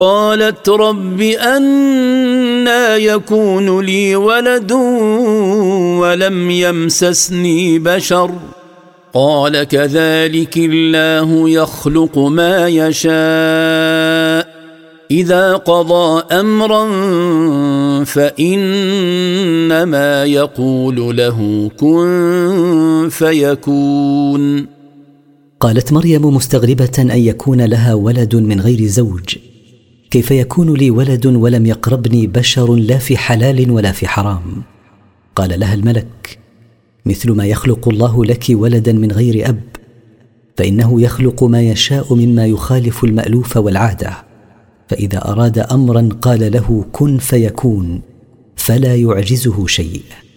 قالت رب أنى يكون لي ولد ولم يمسسني بشر قال كذلك الله يخلق ما يشاء إذا قضى أمرا فإنما يقول له كن فيكون. قالت مريم مستغربة أن يكون لها ولد من غير زوج، كيف يكون لي ولد ولم يقربني بشر لا في حلال ولا في حرام؟ قال لها الملك مثل ما يخلق الله لك ولدا من غير أب، فإنه يخلق ما يشاء مما يخالف المألوف والعادة، فإذا أراد أمرا قال له كن فيكون، فلا يعجزه شيء.